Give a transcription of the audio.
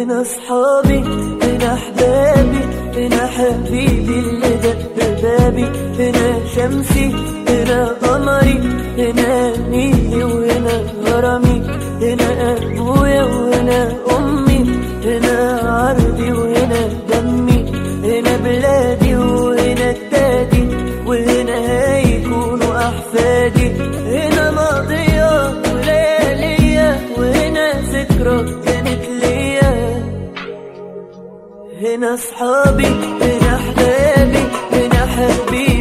هنا اصحابي، هنا احبابي، هنا حبيبي اللي دق بابي، هنا شمسي، هنا قمري، هنا نيلي وهنا هرمي، هنا ابويا وهنا امي، هنا عرضي وهنا دمي، هنا بلادي وهنا التادي، وهنا هيكونوا احفادي، هنا ماضية وليالية، وهنا ذكرى كانت ليا. هنا اصحابي، هنا احبابي، هنا حبيبي